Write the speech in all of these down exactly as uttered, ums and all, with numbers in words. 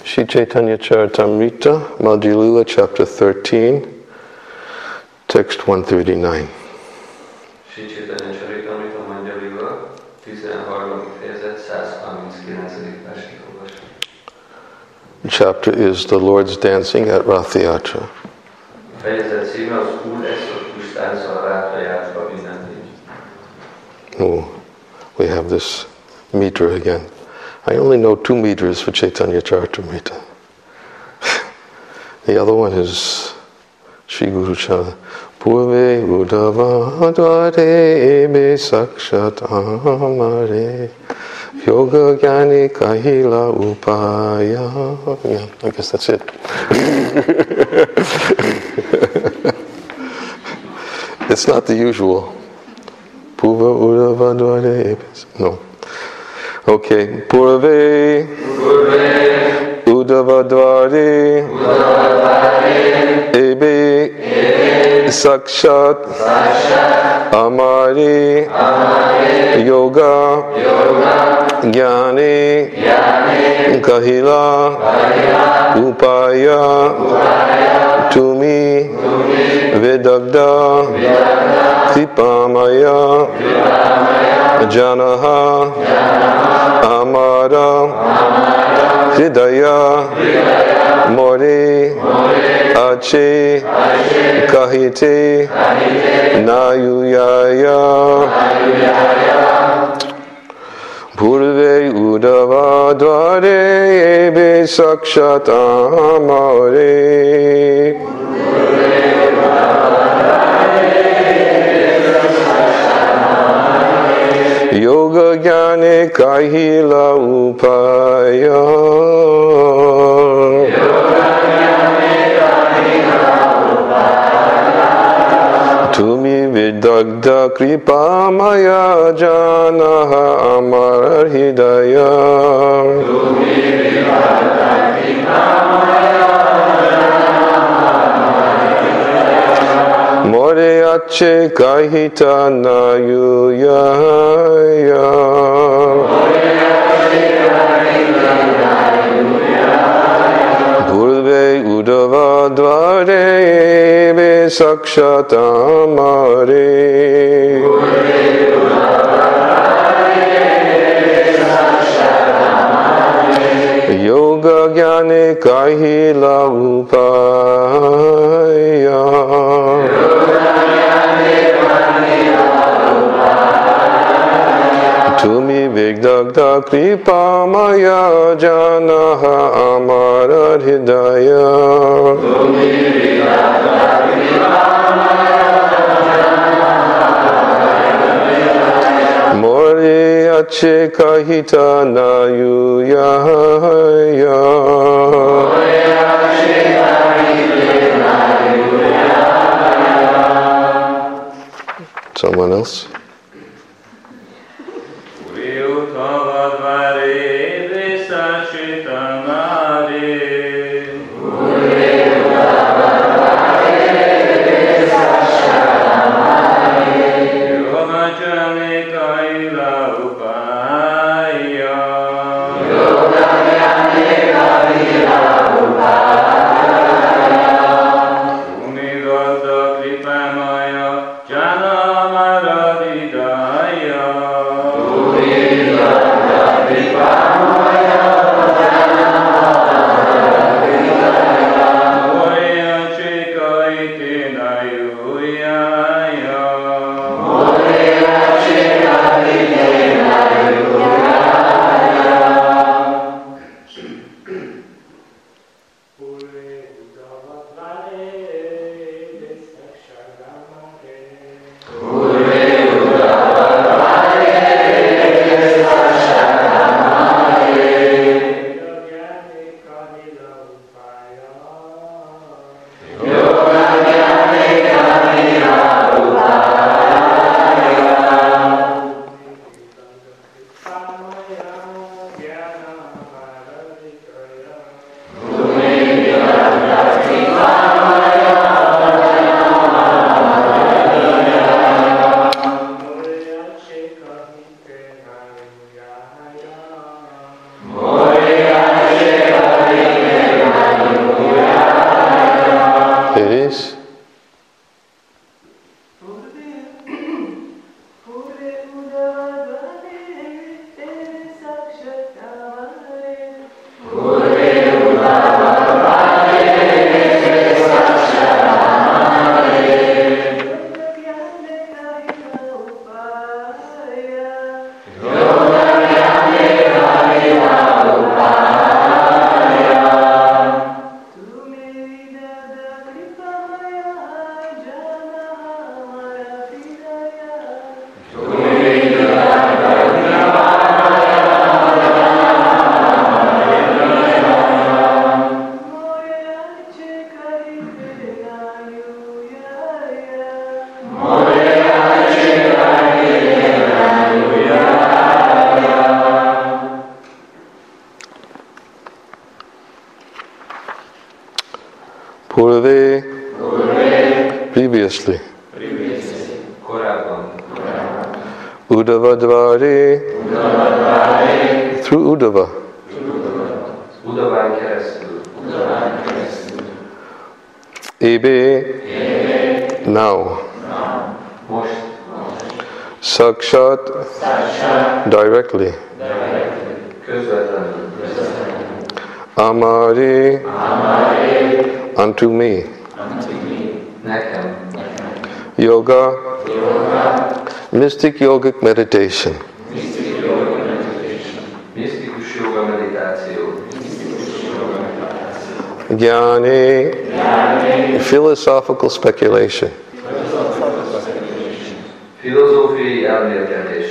Sri Chaitanya Charitamrita, Madhya Lila, chapter thirteen, text one thirty-nine. Sri Chaitanya Charitamrita, Madhya Lila, tizenharmadik fejezet, százharminckilencedik versét olvasom. The chapter is the Lord's dancing at Rath Yatra. A fejezet címe az Úr exotikus tánca a Rátha Játra ünnepén. Oh, we have this meter again. I only know two meters for Chaitanya Charitamrita. The other one is Sri Guru Chana. Purve Uddhava Dvare Ebe Sakshat Amare Yoga Gyani Kahila Upaya. Yeah, I guess that's it. It's not the usual. Purva Uddhava Dvare Ebe. No. Okay, Purve, Purve Uddhavadvari, Ebe, Ebe Sakshat, Sakshat Amari, Amari Yoga, Yoga Gyani, Gyani Kahila, Kahila Upaya, Upaya Tumi, Tumi Vedagda, Vedagda Kripamaya, Kripamaya Janaha, Janaha Amara, Amara Hridaya, Hridaya Mori, Mori Ache, Ache Kahite, Kahite Nayuyaya, Nayuyaya Purve Uddhava Dvare Ebe Sakshat Amare Yoga Gyane Kahila Upaya. Yoga Gyane Kahila Upaya. Tumi Vidagda Kripamaya Janaha Amar Hidaya. Tumi Vidagda Kripamaya Janaha More Ache Kahita Nayuyaya. Purve Uddhava Dvare Ebe Sakshat Amare Yoga Gyane Kahila Upaya. Tumi Vigdagda Kripamaya Janaha Amara Hridaya. Tumi Vigdagda Kripamaya Janaha Mori Ache Kahita Nayuyaya. Mori Ache Kahita Nayuyaya. Someone else? Purve, previously. Korábban. Uddhava Dvari, through Uddhava. Uddhaván keresztül. Ebe, now. Most. Sakshat, directly. Közvetlenül. Amari, unto me. Nekem. Yoga, mystic yogic meditation. Misztikus joga meditáció. Jnani, philosophical speculation. Filozófiai elmélkedés.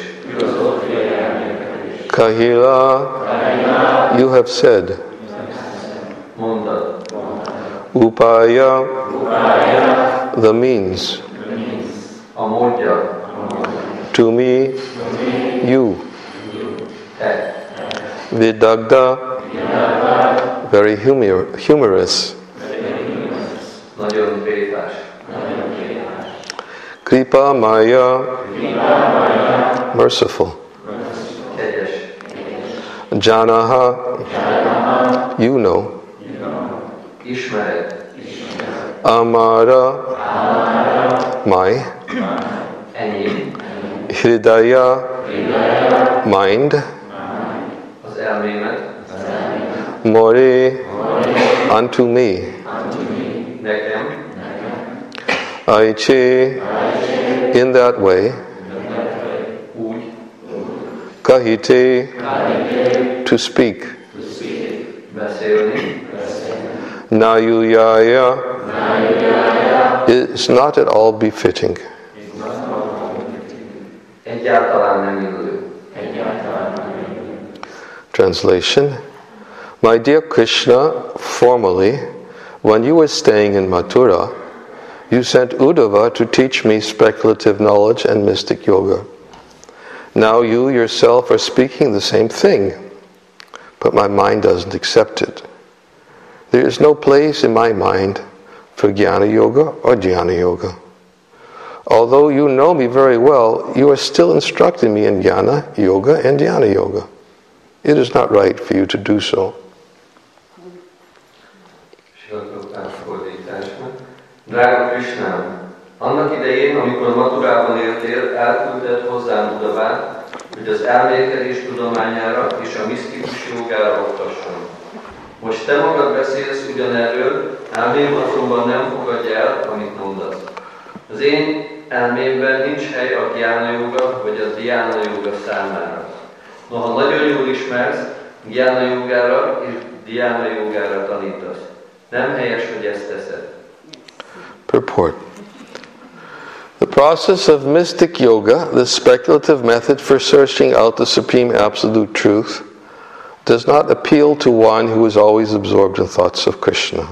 Kahila, you have said. Mondad. Upaya, the means. A módja. To me, you. Te. Vidagda, very humor, humorous. Nagyon pétás. Kripa Maya, merciful. Kegyes. Janaha, you know. Ismered. Amara, my. Enyém. Hridaya, mind. Az elmémet. More, unto me. Nekem. Aiche, in that way. Úgy. Kahite, to speak. Beszélni. Nayuyaya, is not at all befitting. Egyáltalán nem illő. Translation. My dear Krishna, formerly, when you were staying in Mathura, you sent Uddhava to teach me speculative knowledge and mystic yoga. Now you yourself are speaking the same thing, but my mind doesn't accept it. There is no place in my mind for Jnana Yoga or Dhyana Yoga. Although you know me very well, you are still instructing me in Jnana Yoga and Dhyana Yoga. It is not right for you to do so. Drága Krisnám, annak idején, amikor Mathurában éltél, elküldted hozzám Uddhavát, hogy az elmélkedés tudományára és a misztikus jogára oktasson. Most te magad beszélsz ugyanerről, elmém azonban nem fogadja el, amit mondasz. Az én elmémben nincs hely a Jnana Yoga vagy a Dhyana Yoga számára. Noha nagyon jól ismersz, Jnana Yogára és Dhyana Yogára tanítasz. Nem helyes, hogy ezt teszed. Purport. The process of mystic yoga, the speculative method for searching out the supreme absolute truth, does not appeal to one who is always absorbed in thoughts of Krishna.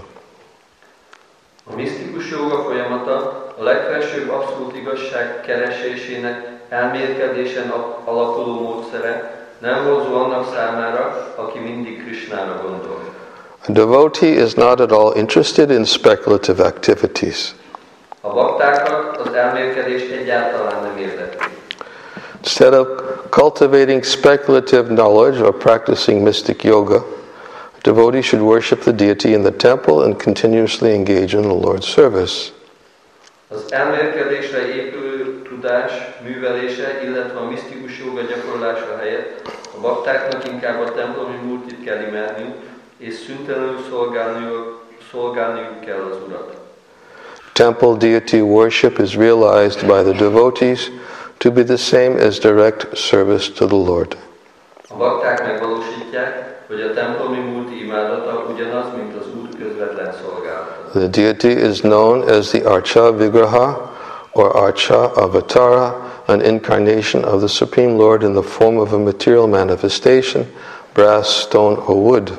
A misztikus joga folyamata a legfelsőbb abszolút igazság keresésének elmélkedésen alapuló módszere, nem vonzó annak számára, aki mindig Krishnára gondol. A devotee is not at all interested in speculative activities. A baktákat az elmélkedés egyáltalán nem érdekli. Instead of cultivating speculative knowledge or practicing mystic yoga, a devotee should worship the deity in the temple and continuously engage in the Lord's service. Az elmélkedésre épülő tudás művelése, illetve a misztikus joga gyakorlása helyett a baktáknak inkább a templomi múltit kell imádni, és szüntelenül szolgálniuk, szolgálniuk kell az Urat. Temple deity worship is realized by the devotees to be the same as direct service to the Lord. A bakták megvalósítják, hogy a templomi múlti imádata ugyanaz, mint az Úr közvetlen szolgálata. The deity is known as the Archa Vigraha or Archa Avatara, an incarnation of the Supreme Lord in the form of a material manifestation, brass, stone or wood.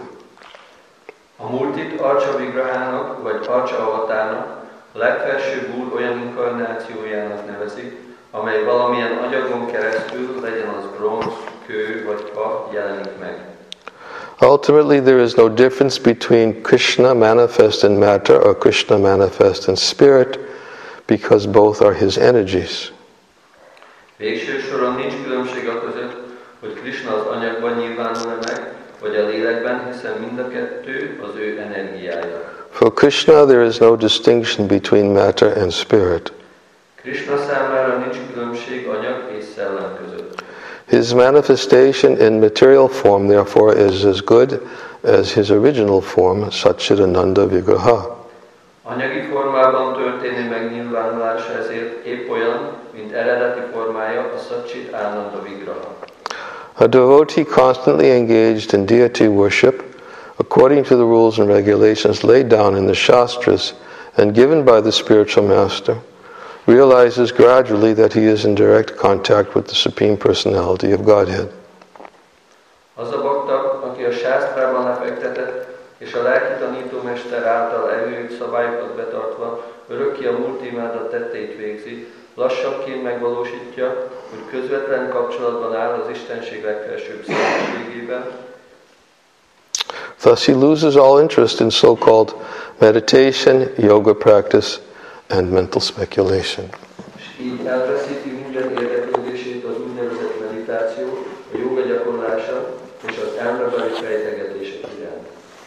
A múltit Archa Vigrahának vagy Archa Avatárnak, a legfelsőbb Úr olyan inkarnációjának nevezik, amely valamilyen anyagon keresztül, legyen az bronz, kő vagy fa, jelenik meg. Ultimately, there is no difference between Krishna manifest in matter or Krishna manifest in spirit, because both are his energies. Végső soron nincs különbség a között, hogy Krishna az anyagban nyilvánul meg, vagy a lélekben, hiszen mind a kettő az ő energiája. For Krishna, there is no distinction between matter and spirit. Krishna számára nincs különbség anyag és szellem között. His manifestation in material form, therefore, is as good as his original form, Satchidananda Vigraha. Anyagi formában történő megnyilvánulása ezért épp olyan, mint eredeti formája a Satchit Ananda Vigraha. A devotee constantly engaged in deity worship, according to the rules and regulations laid down in the Shastras and given by the spiritual master, realizes gradually that he is in direct contact with the Supreme Personality of Godhead. Az a bakta, aki a sásztrában lefektetett, és a lelki tanítómester által előírt szabályokat betartva örökké a multimáda tetteit végzi, lassabbként megvalósítja, hogy közvetlen kapcsolatban áll az Istenség legfelsőbb szentségében. Thus he loses all interest in so-called meditation, yoga practice, and mental speculation. És így elveszíti minden érdeklődését az úgynevezett meditáció, a jóga gyakorlása és az elmebeli fejtegetések iránt.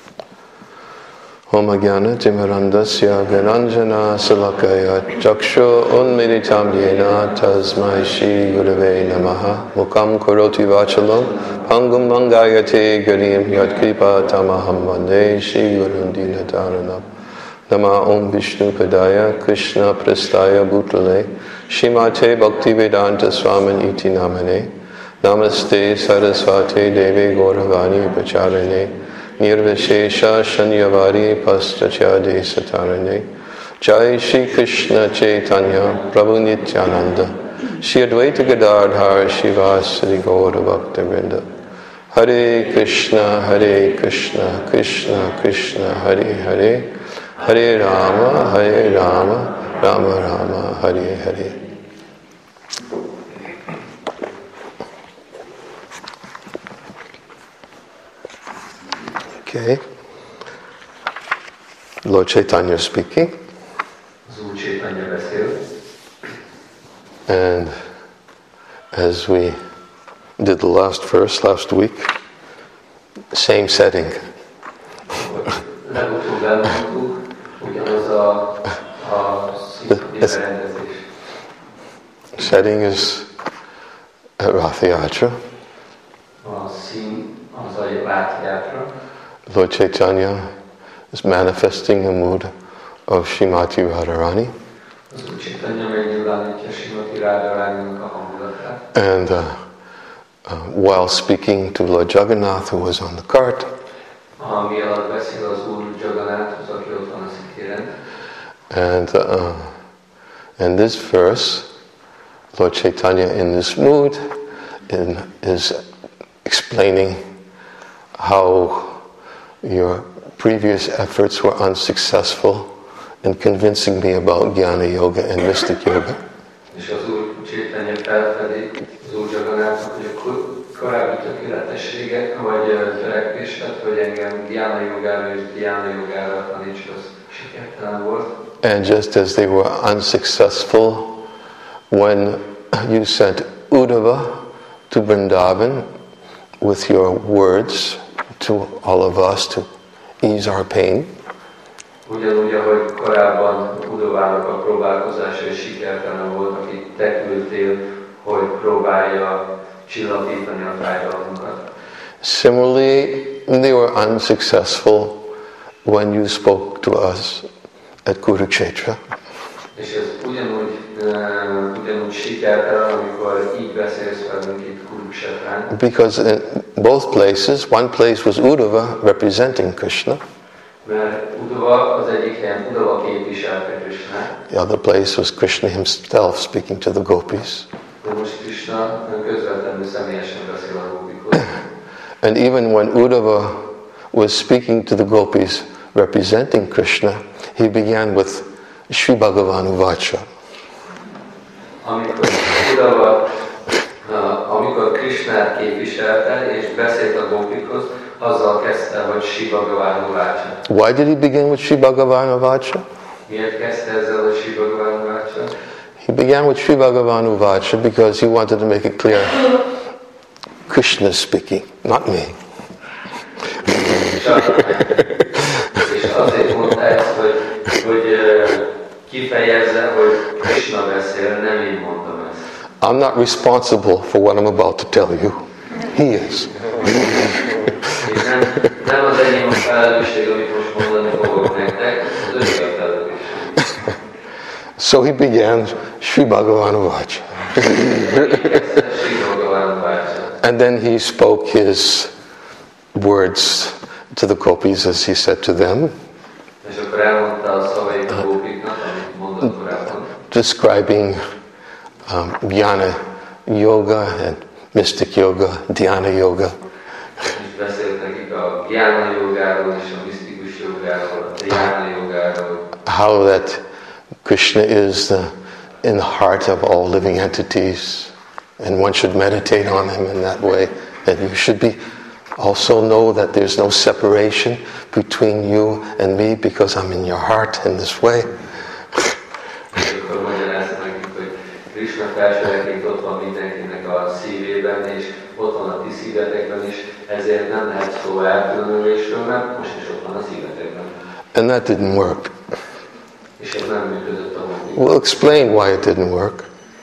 Om Ajnana Timirandasya Gananjana Salakaya Chakshu Unmilitam Yena Tasmai Shri Gurave Namaha Mukam Karoti Vachalam Pangum Mangayate Garim Yat Kripa Tamaham Vande Shri Gurundina Dharanam Nama Om Vishnu Padaya Krishna Prastaya Bhutale Shimate Bhaktivedanta Swamin Iti Namane Namaste Saraswate Devi Gauravani Pacharane Nirvishesha Shanyavari Paschachade Satarane Jai Shri Krishna Chaitanya Prabhu Nityananda Shri Advaita Gadadhar Shivasari Gaura Bhakta Vrinda Hare Krishna Hare Krishna Krishna Krishna Hare Hare Hare Rama Hare Rama Rama Rama Hare Hare. Okay. Lord Chaitanya speaking. Úr Chaitanya beszél. And as we did the last verse last week, same setting. Legutóbb elmondtuk, ugyanaz a, a színberendezés. Setting is at Ratha Yatra. A szín az a Ratha Yatra. Lord Chaitanya is manifesting the mood of Srimati Radharani. And uh, uh, while speaking to Lord Jagannath, who was on the cart, and uh, in this verse, Lord Chaitanya, in this mood, in, is explaining how your previous efforts were unsuccessful in convincing me about Jnana Yoga and Mystic Yoga. És az Úr Chaitanya felfedi az Úr Jagannathnak, hogy a korábbi tökéletességek, vagy törekvésed, hogy engem Jnana Yogára és Jnana Yogára taníts, az sikertelen volt. And just as they were unsuccessful when you sent Uddhava to Vrindavan with your words to all of us to ease our pain. Ugyanúgy, ahogy korábban Uddhavának a próbálkozása is sikertelen volt, akit te küldtél, hogy próbálja csillapítani a fájdalmunkat. Similarly, they were unsuccessful when you spoke to us at Kurukshetra. És ez ugyanúgy, uh, ugyanúgy sikertelen, amikor így beszélsz velünk itt Kuruksetrán. Because in both places, one place was Uddhava representing Krishna. Mert Uddhava az egyik helyen Uddhava képviselte Krishnát. The other place was Krishna himself speaking to the gopis. De most Krishna közvetlenül személyesen beszél a gópikhoz. And even when Uddhava was speaking to the gopis representing Krishna, he began with Sri Bhagavan Uvacha. Amikor Uddhava, amikor Krishnát képviselte és beszélt a gópikhoz, azzal kezdte, hogy Sri Bhagaván Vacha. Why did he begin with Sri Bhagavan Vacha? Miért kezdte ezzel, hogy Sri Bhagaván Vacha? He began with Sri Bhagavan Vacha because he wanted to make it clear Krishna is speaking, not me. És azért mondta ezt, hogy, hogy kifejezze, hogy Krishna beszél, nem én mondtam ezt. I'm not responsible for what I'm about to tell you. He is. És nem, nem az enyém a felelősség, amit most mondani fogok nektek, az övé a felelősség. So he began Sri Bhagavan Vacha. And then he spoke his words to the gopis as he said to them, describing um, jnana yoga and mystic yoga, dhyana yoga. How that Krishna is the, in the heart of all living entities, and one should meditate on him in that way. And you should be also know that there's no separation between you and me because I'm in your heart in this way. And that didn't work. We'll explain why it didn't work.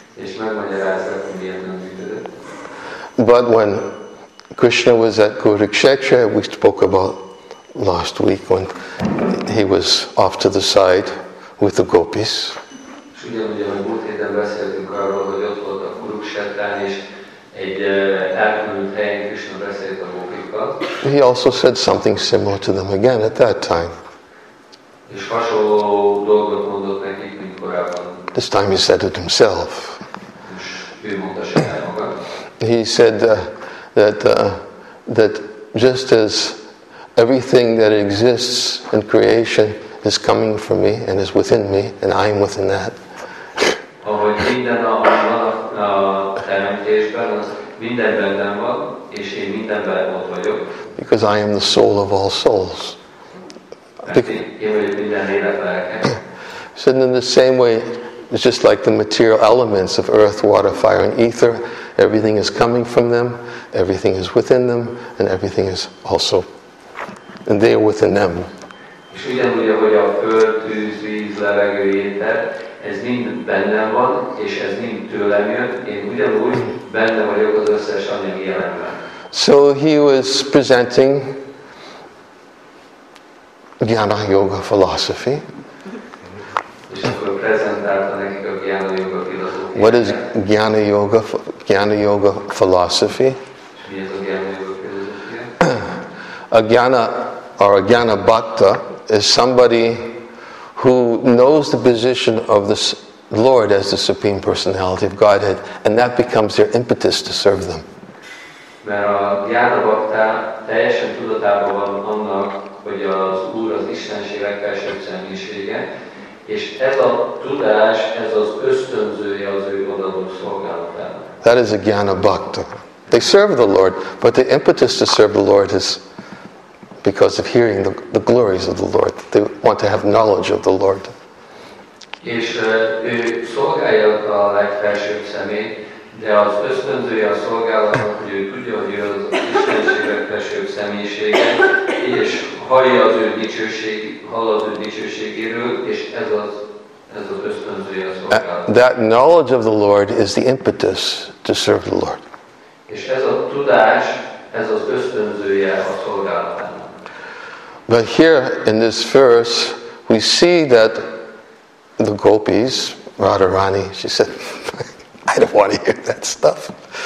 But when Krishna was at Kurukshetra, we spoke about last week when he was off to the side with the gopis. He also said something similar to them again at that time. This time he said it himself. He said uh, that uh, that just as everything that exists in creation is coming from me and is within me, and I am within that. Because I am the soul of all souls. So in the same way, it's just like the material elements of earth, water, fire, and ether. Everything is coming from them, everything is within them, and everything is also, and they are within them. És ugyanúgy, ahogy a föld, tűz, víz, levegő, éter, ez mind bennem van, és ez mind tőlem jön, én ugyanúgy benne vagyok az összes anyagi jelenben. So he was presenting Jnana Yoga philosophy. És akkor prezentálta nekik a Jnana Yoga filozófiát. What is Jnana Yoga, Jnana Yoga philosophy? És mi ez a Jnana Yoga filozófia? A Jnana or a Jnana Bhakta is somebody who knows the position of the Lord as the Supreme Personality of Godhead, and that becomes their impetus to serve them. Mert a Jnana Bhakta teljesen tudatában van annak, hogy az Úr az Istenség legfelsőbb személyisége, és ez a tudás, ez az ösztönzője az ő odaadó szolgálatának. That is a Jnana Bhakta. They serve the Lord, but the impetus to serve the Lord is because of hearing the, the glories of the Lord. They want to have knowledge of the Lord. És ő szolgálja a legfelsőbb személy, de az ösztönzője a szolgálatnak, hogy ő tudja, hogy ő az Istenség legfelsőbb személyisége, és hallja az ő dicsőség, hall az ő dicsőségéről, és ez az, ez az ösztönzője a szolgálatnak. That knowledge of the Lord is the impetus to serve the Lord. És ez a tudás, ez az ösztönzője a szolgálatnak. But here in this verse, we see that the gopis, Radharani, she said, I don't want to hear that stuff.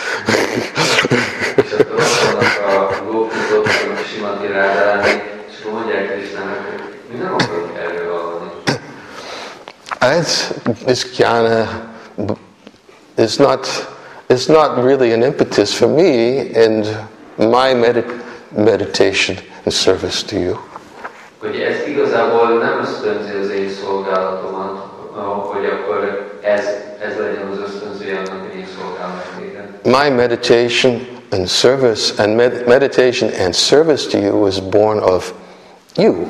It's, this jnana is not, it's not really an impetus for me and my medit- meditation and service to you. Hogy ez igazából nem ösztönzi az én szolgálatomat, hogy akkor ez, ez legyen az ösztönzője annak, hogy én szolgálom téged. My meditation and service and med- meditation and service to you was born of you.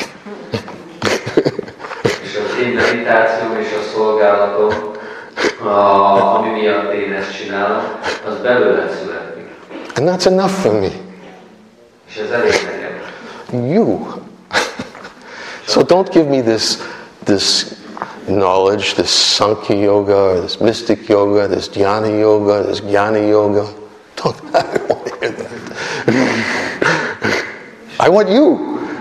És az én meditációm és a szolgálatom, a, ami miatt én ezt csinálom, az belőled születik. And that's enough for me. És ez elég nekem. You. So don't give me this this knowledge, this Sankhya yoga, this mystic yoga, this dhyana yoga, this jnana yoga. Don't, I don't want to hear that. I want you.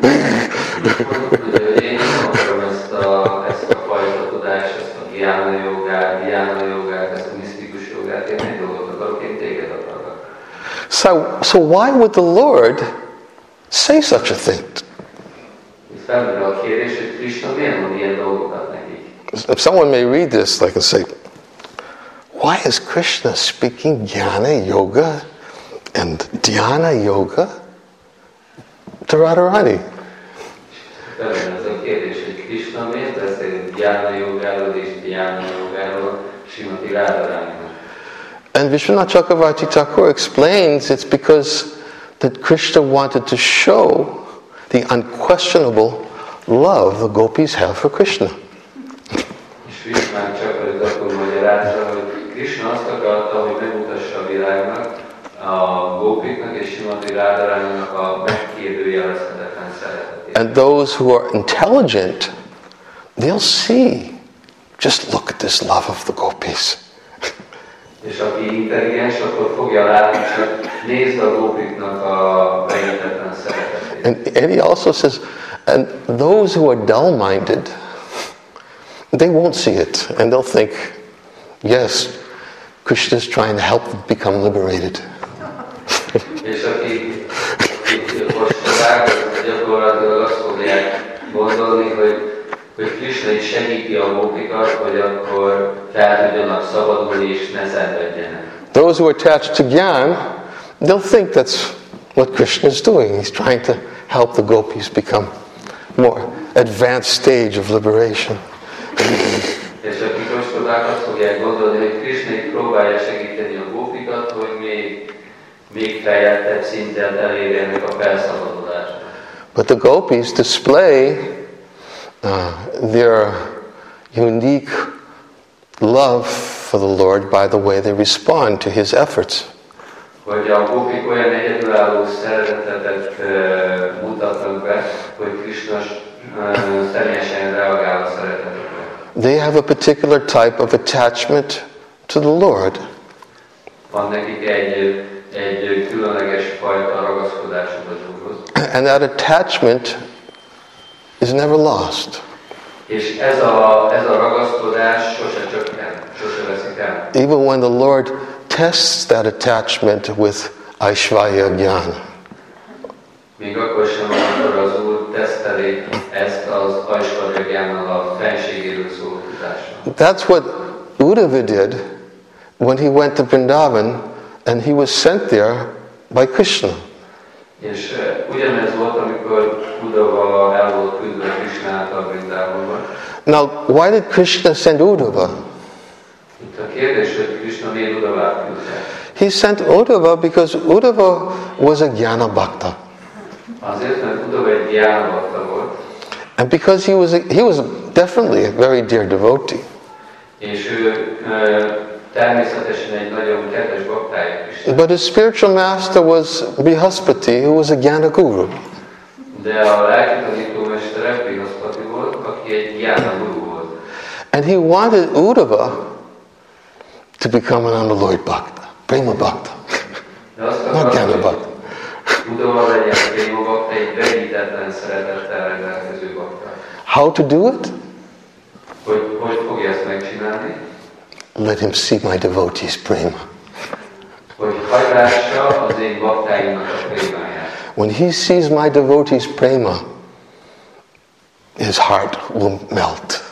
Én nem akarom ezt a, ezt a fajta tudást, ezt a dhyana jogát, dhyana jogát, ezt a misztikus jogát, én egy dolgot akarok, én téged akarok. So, so why would the Lord say such a thing? Itt felmerül a kérdés, hogy Krishna miért mond ilyen dolgokat nekik? If someone may read this, they can say, why is Krishna speaking jnana yoga and dhyana yoga to Radharani? Felmerül ez a kérdés, hogy Krishna miért beszél dhyana jogáról és dhyana jogáról Srimati Radharaninak? And Vishwanath Chakravarti Thakur explains it's because that Krishna wanted to show the unquestionable love the gopis have for Krishna. És Vishwanath Chakravarti Thakur magyarázza, hogy Krishna azt akarta, hogy megmutassa a világnak, a gópiknak és Srimati Radharaninak a megkérdőjelezhetetlen szeretetét. And those who are intelligent, they'll see, just look at this love of the gopis. És aki intelligens, akkor fogja látni, csak nézd a gópiknak a megkérdőjelezhetetlen szeretetét. And, and he also says, and those who are dull-minded, they won't see it, and they'll think, yes, Krishna is trying to help them become liberated. És akik, akik most találkoznak, gyakorlatilag azt fogják gondolni, hogy, hogy Krishna is segíti a gópikat, hogy akkor fel tudjanak szabadulni és ne szenvedjenek. Those who are attached to Gyan, they'll think that's what Krishna is doing. He's trying to help the gopis become more advanced stage of liberation. És akik ostobák azt fogják gondolni, hogy Krishna itt próbálja segíteni a gópikat, hogy még, még fejlettebb szinten elérjenek a felszabadulásra. But the gopis display uh, their unique love for the Lord by the way they respond to his efforts. Hogy a gópik olyan egyedülálló szeretetet uh, mutatnak be, hogy Krishna uh, személyesen reagál a szeretetekre. They have a particular type of attachment to the Lord. Van nekik egy, egy különleges fajta ragaszkodásuk az Úrhoz. And that attachment is never lost. És ez a, ez a ragaszkodás sose csökken, sose veszik el. Even when the Lord tests that attachment with Aishvarya Gyan. Még akkor sem, amikor az Úr teszteli ezt az Aishvarya Gyánnal a fenségéről szóló tudással. That's what Uddhava did when he went to Vrindavan and he was sent there by Krishna. És uh, ugyanez volt, amikor Uddhava el volt küldve Krishna által Vrindavanban. Now, why did Krishna send Uddhava? Itt a kérdés, hogy Krishna miért Uddhavát küldte. He sent Uddhava because Uddhava was a Jnana Bhakta. Azért, mert Uddhava egy Jnana Bhakta volt. And because he was a, he was definitely a very dear devotee. És ő uh, természetesen egy nagyon kedves baktája is. But his spiritual master was Brihaspati, who was a Jnana Guru. De a lelki tanítómestere Brihaspati volt, aki egy Jnana Guru volt. And he wanted Uddhava to become an unalloyed Bhakta, Prema Bhakta, De azt not Jnana akarta, Bhakta. hogy Uddhava legyen Prema Bhakta, egy vegyítetlen szeretettel rendelkező bakta. How to do it? Hogy, hogy fogja ezt megcsinálni? Let him see my devotees prema. Hogy hajlássa az én baktáimnak a prémáját. When he sees my devotees prema, his heart will melt.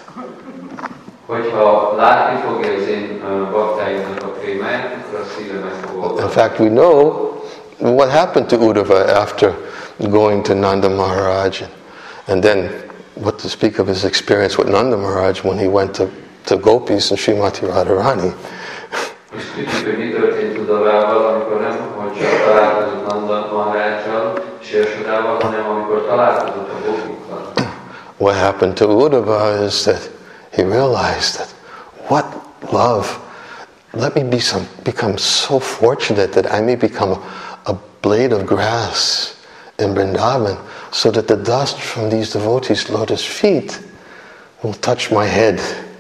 Hogyha látni fogja az én baktáimnak a prémáját, akkor a szíve meg fog oldani. In fact, we know what happened to Uddhava after going to Nanda Maharaj, and then what to speak of his experience with Nanda Maharaj when he went to, to Gopis and Srimati Radharani. És tudjuk, hogy mi történt Uddhavával, amikor nem, hogy csak találkozott Nanda Maharajjal és Yasodával, hanem amikor találkozott a gópikkal. What happened to Uddhava is that he realized that what love, let me be some, become so fortunate that I may become a, a blade of grass in Vrindavan so that the dust from these devotees' lotus feet will touch my head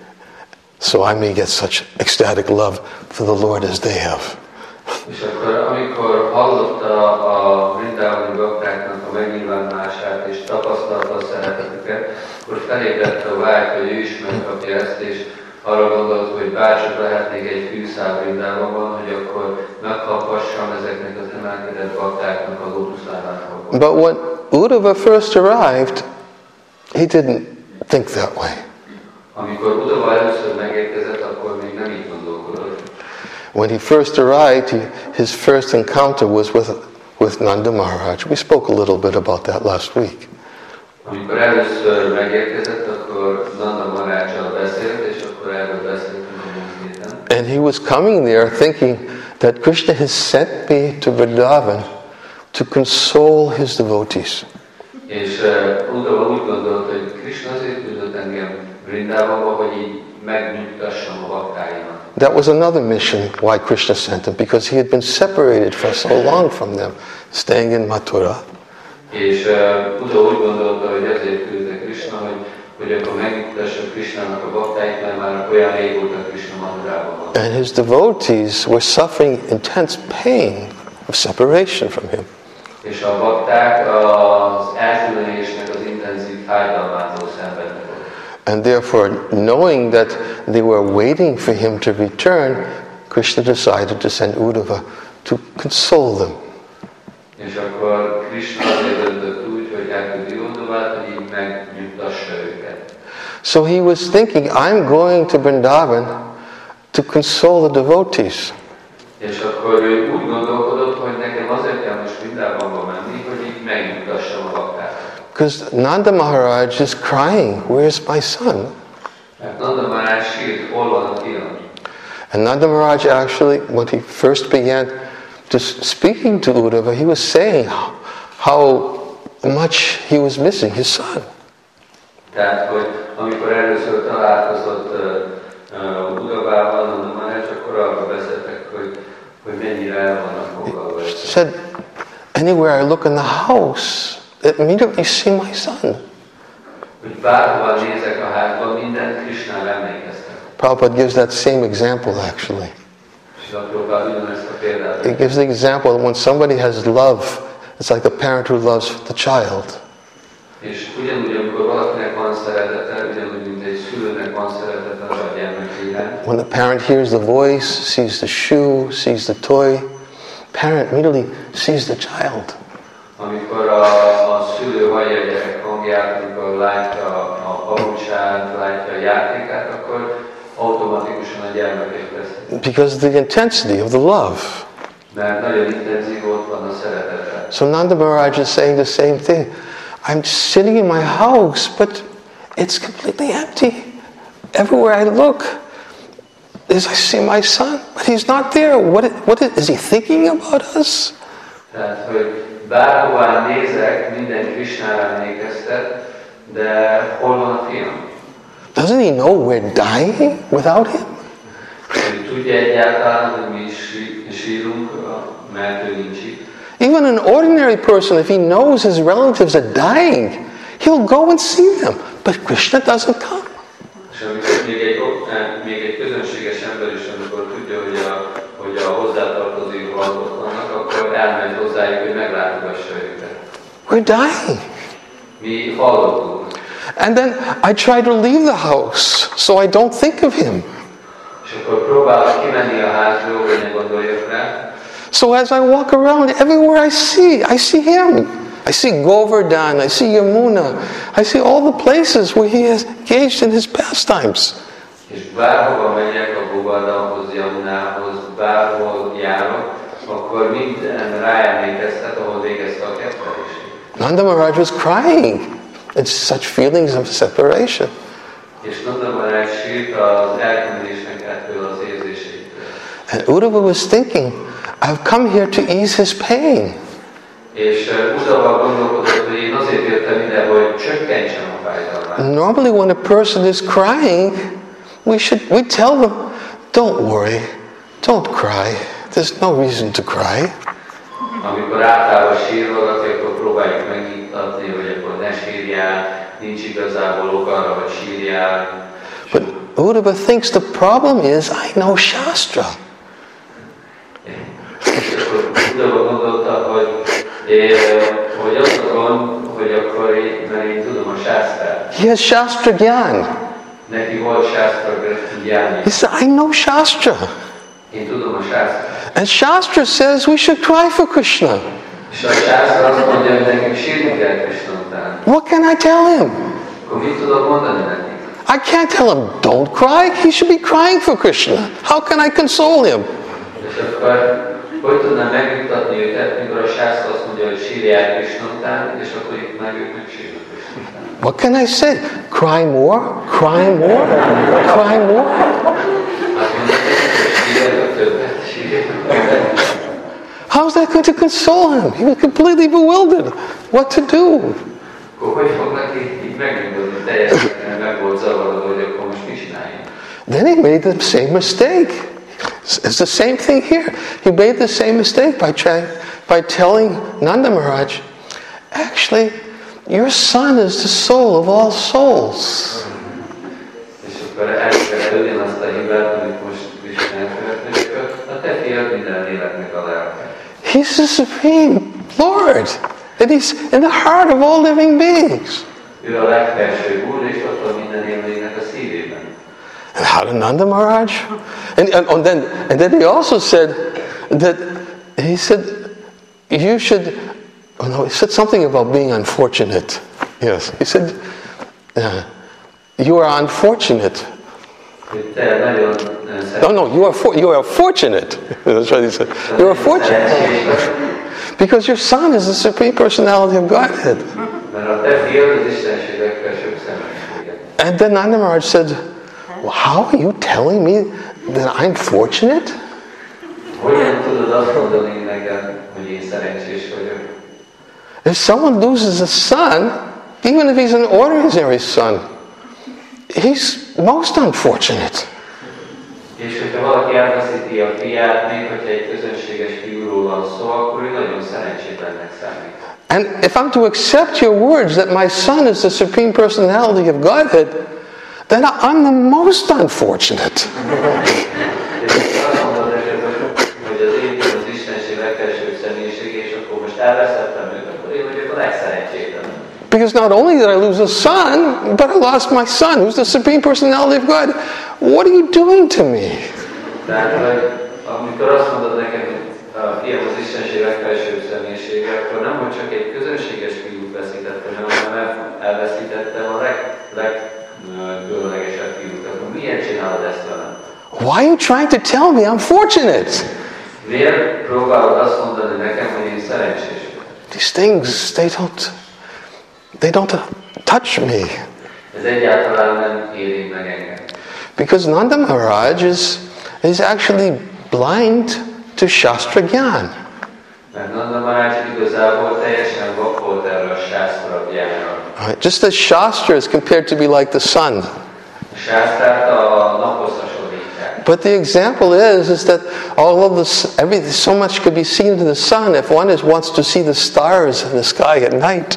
so I may get such ecstatic love for the Lord as they have. És akkor, amikor hallotta a Vrindávani baktáknak a megnyilvánulását és tapasztalta a szeretetüket, akkor felébredt a vágy, hogy ő is megkapja ezt, és arra gondolt, hogy bárcsak lehetnék egy fűszál Vrindávamban, hogy akkor megkaphassam ezeknek az emelkedett baktáknak a lótuszálát. But when Uddhava first arrived, he didn't think that way. Amikor Uddhava először megérkezett, akkor még nem így gondolkodott. When he first arrived, he, his first encounter was with, with Nanda Maharaj. We spoke a little bit about that last week. Amikor először megérkezett, akkor Nanda Maharajjal beszélt, és akkor erről beszéltünk a múlt héten. And he was coming there thinking that Krishna has sent me to Vrindavan to console his devotees. És uh, Uddhava úgy gondolt, hogy Krishna azért küldött engem Vrindavanba, hogy így megnyugtassam a baktáimat. That was another mission why Krishna sent him, because he had been separated for so long from them, staying in Mathura. És uh, Uddhava úgy gondolta, hogy ezért küldte Krishna, hogy, hogy akkor megnyugtassa Krishnának a baktáit, mert már olyan rég voltak Krishna Mathurában. And his devotees were suffering intense pain of separation from him. És a bakták az elkülönülésnek az intenzív fájdalmától szenvedtek. And therefore, knowing that they were waiting for him to return, Krishna decided to send Uddhava to console them. És akkor Krishna azért döntött úgy, hogy elküldi Uddhavát, hogy így megnyugtassa őket. So he was thinking, I'm going to Vrindavan to console the devotees. És akkor ő úgy gondolkodott, hogy nekem azért kell most Vrindavanba menni, hogy így megnyugtassam a baktákat. Because Nanda Maharaj is crying, where's my son? Mert Nanda Maharaj sírt, hol van a fiam? And Nanda Maharaj actually, when he first began just speaking to Uddhava, he was saying how much he was missing his son. Tehát, hogy amikor először találkozott uh, uh, Uddhavával, Nanda Maharaj, akkor arról beszéltek, hogy, hogy mennyire el vannak foglalva. He said, anywhere I look in the house, immediately see my son. Hogy bárhol nézek a házban, minden Krishnára emlékeztek. Prabhupada gives that same example actually. És a Prabhupada ugyanezt a példát. He gives the example that when somebody has love, it's like the parent who loves the child. És ugyanúgy, amikor valakinek van szeretete, ugyanúgy, mint egy szülőnek van szeretete a gyermekére. When the parent hears the voice, sees the shoe, sees the toy, parent immediately sees the child. Amikor a, a szülő hallja a gyerek hangját, amikor látja a papucsát, látja a játékát, akkor automatikusan a gyermekek lesz. Because of the intensity of the love. Mert nagyon intenzív ott van a szeretete. So Nanda Maharaj is saying the same thing. I'm sitting in my house, but it's completely empty. Everywhere I look, is I see my son, but he's not there. What, what is he thinking about us? Tehát, hogy bárhová nézek, minden Krishnára emlékeztet, de hol van a fiam? Doesn't he know we're dying without him? Tudja egyáltalán, hogy mi is sírunk, mert ő nincs itt. Even an ordinary person, if he knows his relatives are dying, he'll go and see them. But Krishna doesn't come. És amikor még egy, még egy közönséges ember is, amikor tudja, hogy a, hogy a hozzátartozói halottak vannak, akkor elmegy hozzájuk, hogy meglátogassa őket. We're dying. Mi hallottunk. And then I try to leave the house so I don't think of him. És akkor próbálok kimenni a házból, hogy ne gondoljak rá. So as I walk around, everywhere I see, I see him. I see Govardhan, I see Yamuna, I see all the places where he has engaged in his pastimes. És bárhova megyek a Govardhanhoz, Yamunához, bárhol járok, akkor minden ráemlékeztet, ahol végezte a kettelését. Nanda Maharaj was crying. It's such feelings of separation. És Nanda Maharaj sírt az elkülönülésnek ettől az érzéseitől. And Uddhava was thinking, I've come here to ease his pain. És Udava gondolkodott, hogy én azért jöttem ide, hogy csökkentsem a fájdalmát. Normally when a person is crying, we should we tell them, don't worry, don't cry. There's no reason to cry. Amikor általában sír valaki, akkor próbáljuk megnyugtatni, hogy akkor ne sírjál, nincs igazából ok arra, hogy sírjál. But Uddhava thinks the problem is, I know Shastra. Udava gondolta, hogy, hogy az a gond, hogy akkor én, mert én tudom a Shastrát. He has Shastra Gyan. Neki volt Shastra Gyan. He said, I know Shastra. Én tudom a Shastrát. And Shastra says we should cry for Krishna. És a Shastra azt mondja, hogy nekünk sírni kell Krishna után. What can I tell him? Akkor mit tudok mondani neki? I can't tell him, don't cry. He should be crying for Krishna. How can I console him? És akkor hogy tudnám megnyugtatni őket, mikor a Shastra azt mondja, hogy sírják Krishna után, és akkor itt meg ők meg sírnak Krishna után. What can I say? Cry more? Cry more? Cry more? Azt mondja, hogy sírjatok többet, sírjatok többet. How's that going to console him? He was completely bewildered. What to do? Akkor hogy fognak így megnyugodni? Teljesen meg volt zavarodva, hogy akkor most mit csináljunk? Then he made the same mistake. It's the same thing here. He made the same mistake by trying, by telling Nanda Maharaj, actually, your son is the soul of all souls. És akkor elkezdett ugyanazt a hibát, amit most Krishna elkövetett, és a te fiad minden léleknek a lelke. He's the Supreme Lord. And he's in the heart of all living beings. Ő a legfelsőbb úr, és ott van minden élőlénynek a szívében. And how did Nanda Maharaj? And, and, and then and then he also said that he said you should. Oh no, he said something about being unfortunate. Yes, he said uh, you are unfortunate. No, no, you are for, you are fortunate. That's what he said. You are fortunate because your son is the Supreme Personality of Godhead. And then Nanda Maharaj said, well, how are you telling me that I'm fortunate? If someone loses a son, even if he's an ordinary son, he's most unfortunate. És hogyha valaki elveszíti a fiát, még hogyha egy közönséges fiúról van szó, akkor ő nagyon szerencsétlennek számít. And if I'm to accept your words that my son is the Supreme Personality of Godhead, then I'm the most unfortunate. És azt mondod neked, hogy az én az Istenség legfelsőbb személyisége, és akkor most elvesztettem őt, akkor én vagyok a legszerencsétlenebb. Because not only did I lose a son, but I lost my son, who's the Supreme Personality of God. What are you doing to me? Tehát, amikor azt mondod nekem, hogy a fiam az Istenség legfelsőbb személyisége, akkor nem, hogy csak egy közönséges fiút veszítettem, hanem elveszítettem a leg, legkülönlegesebb fiút. Akkor miért csinálod ezt velem? Why are you trying to tell me I'm fortunate? Miért próbálod azt mondani nekem, hogy én szerencsés? These things, they don't, they don't touch me. Ez egyáltalán nem érint meg engem. Because Nanda Maharaj is, is actually blind to Shastra Gyan. Mert Nanda Maharaj igazából teljesen vak volt erre a Shastra Gyanra. Right? Just as Shastra is compared to be like the sun. A Shastrát a naphoz hasonlítják. But the example is, is that although the, every, so much could be seen to the sun, if one is, wants to see the stars in the sky at night.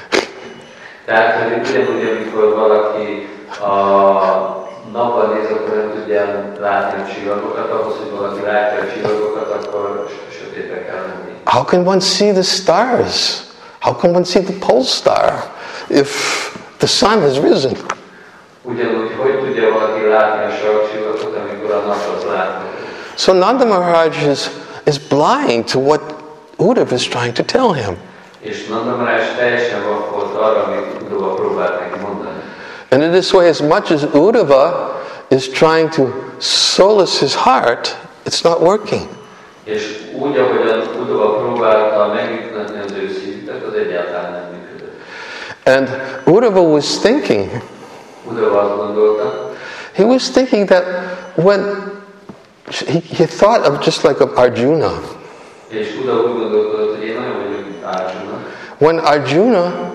Tehát, hogy ugyanúgy, amikor valaki a napban néz, akkor nem tudja látni a csillagokat, ahhoz, hogy valaki látja a csillagokat, akkor sötétbe kell lenni. How can one see the stars? How can one see the pole star if the sun has risen? Ugyanúgy, hogy tudja valaki látni a sarkcsillagot, amikor a napot látni? So Nanda Maharaj is, is blind to what Uddhava is trying to tell him. És Nanda Maharaj teljesen vak volt arra, amit Uddhava próbált neki mondani. And in this way, as much as Uddhava is trying to solace his heart, it's not working. És úgy, ahogyan Uddhava próbálta megnyugtatni az ő szívüket, az egyáltalán nem működött. And Uddhava was thinking, Uddhava azt gondolta, he was thinking that when he, he thought of just like of Arjuna. És Uda úgy gondolkodott, hogy én nagyon vagyok, mint Arjuna. When Arjuna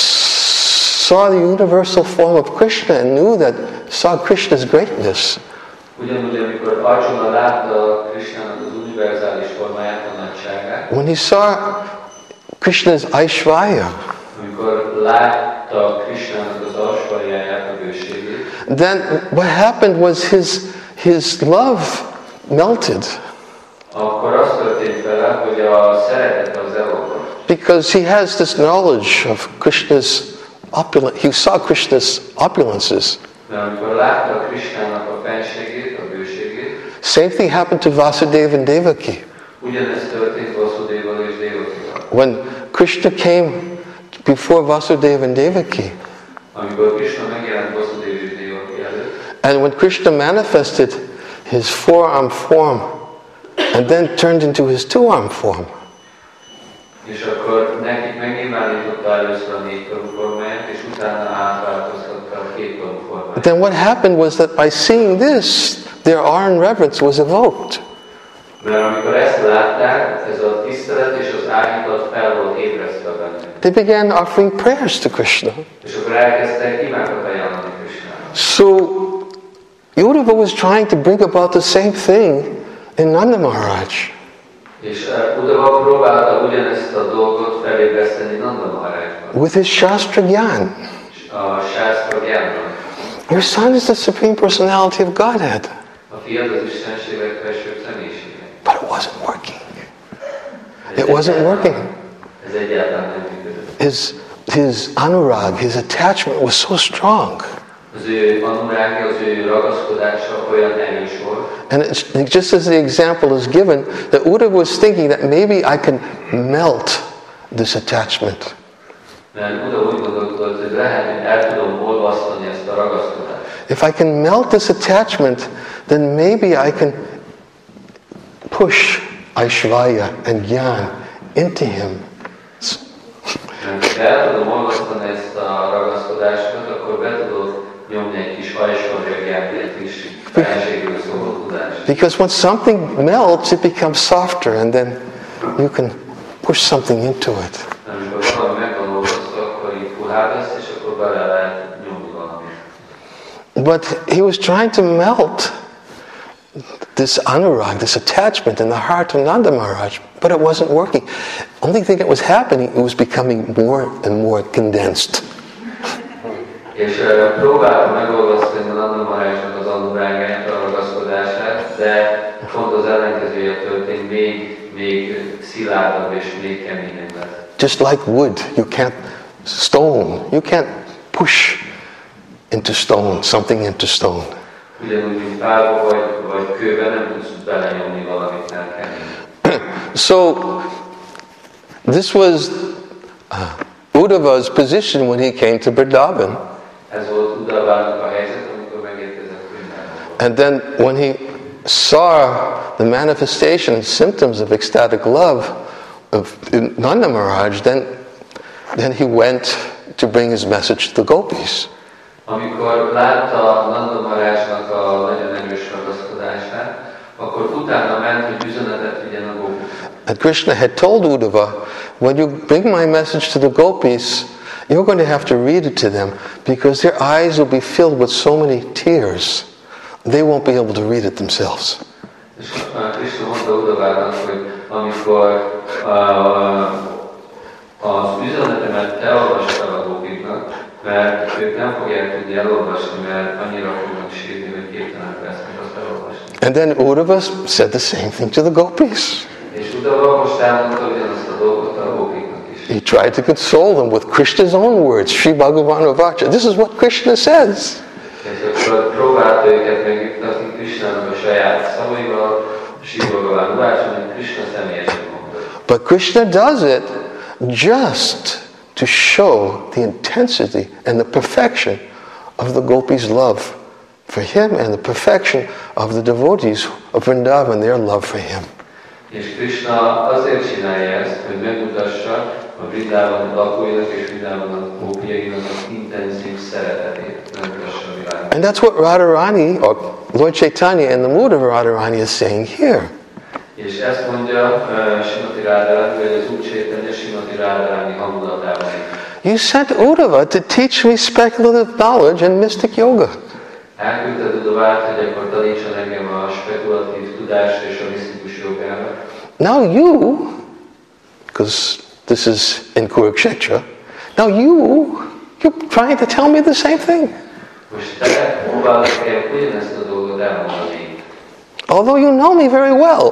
saw the universal form of Krishna and knew that, saw Krishna's greatness, Ugyanúgy, amikor Arjuna látta Krishnának az univerzális formáját, a nagyságát, when he saw Krishna's Aishvarya, amikor látta Krishnának az Aishvarjáját, a bőségét, then what happened was his, his love melted. akkor az történt vele, hogy a szeretete az elolvadt. Because he has this knowledge of Krishna's opulence. He saw Krishna's opulences. Mert amikor látta Krishnának a fenségét, a bőségét, Same thing happened to Vasudeva and Devaki. ugyanezt történt Vasudéval és Devakival. When Krishna came before Vasudeva and Devaki, Amikor Krishna megjelent Vasudéva és Devaki előtt, and when Krishna manifested his four-arm form and then turned into his two-arm form, és akkor nekik megnyilvánította először a négykarú formáját, és utána átváltoztatta a kétkarú formáját. then what happened was that by seeing this, their awe and reverence was evoked. Mert amikor ezt látták, ez a tisztelet és az áhítat fel volt ébresztve bennük. They began offering prayers to Krishna. És akkor elkezdtek imákat ajánlani Krishnának. So Uddhava was trying to bring about the same thing in Nanda Maharaj. És uh, Uddhava próbálta ugyanezt a dolgot felébreszteni Nanda Maharajban. With his Shastra Gyan. A Sásztra Gyánban. Your son is the Supreme Personality of Godhead. A fiad az Istenség legfelsőbb személyisége. But it wasn't working. It wasn't working. Ez egyáltalán nem működött. His, his anurag, his attachment was so strong. Az ő anurágja, az ő ragaszkodása olyan erős volt. And it's, just as the example is given, that Uddhava was thinking that maybe I can melt this attachment. Mert Uddhava úgy gondolkodott, hogy lehet, hogy el tudom olvasztani ezt a ragaszkodást. If I can melt this attachment, then maybe I can push Aishvarya and Gyan into him. Mert ha el tudom olvasztani ezt a ragaszkodásokat, akkor be tudod nyomni egy kis Aishvarya Gyánt, egy kis felségről szóló tudást. Because when something melts, it becomes softer, and then you can push something into it. Amikor valami meg van olvasztva, akkor így puhább lesz, és akkor bele lehet nyomni valamit. But he was trying to melt this anurag, this attachment in the heart of Nanda Maharaj, but it wasn't working. Only thing that was happening, it was becoming more and more condensed. És uh, próbálta megolvasztani Nanda Maharajnak az anurágáját, a ragaszkodását, de pont az ellenkezője történt, még, még szilárdabb és még keményebb lett. Just like wood, you can't, stone, you can't push into stone, something into stone. Ugyanúgy, mint fába vagy, vagy kőbe nem tudsz belenyomni valamit, nem kemény. So, this was uh, Uddhava's position when he came to Vrindavan. Ez volt Uddhavának a helyzet, amikor megérkezett Vrindávánba. And then when he saw the manifestation and symptoms of ecstatic love of Nanda Maharaj, then, then he went to bring his message to the gopis. Amikor látta Nanda Maharajnak a nagyon erős ragaszkodását, akkor utána ment, hogy üzenetet vigyen a gópiknak. And Krishna had told Uddhava, when you bring my message to the gopis, you're going to have to read it to them because their eyes will be filled with so many tears, they won't be able to read it themselves. És Krishna mondta Uddhavának, hogy amikor uh, az üzenetemet te olvasd el a gópiknak, mert ők nem fogják tudni elolvasni, mert annyira fognak sírni, hogy képtelenek lesznek azt elolvasni. And then Uddhava said the same thing to the gopis. És Uddhava most elmondta ugyanazt a dolgot a gópiknak is. He tried to console them with Krishna's own words, Sri Bhagavan Vacha. This is what Krishna says. És akkor próbálta őket megnyugtatni Krishnának a saját szavaival, Sri Bhagavan Vacha, amit Krishna személyesen mondta. But Krishna does it just to show the intensity and the perfection of the gopis' love for him and the perfection of the devotees of Vrindavan, their love for him. És Krishna azért csinálja ezt, hogy megmutassa a Vrindavan lakóinak és Vrindavan gópiainak az intenzív szeretetét, megmutassa a világnak. And that's what Radharani, or Lord Chaitanya, in the mood of Radharani is saying here. És ezt mondja uh, Srimati Radharani, hogy az Úr Chaitanya Srimati Radharani hangulatában. You sent Uddhava to teach me speculative knowledge and mystic yoga. Elküldted Uddhavát, hogy akkor tanítson engem a spekulatív tudást és a misztikus jogára. Now you, because this is in Kurukshetra, now you, you're trying to tell me the same thing. Most te próbálod nekem ugyanezt a dolgot elmondani. Although you know me very well.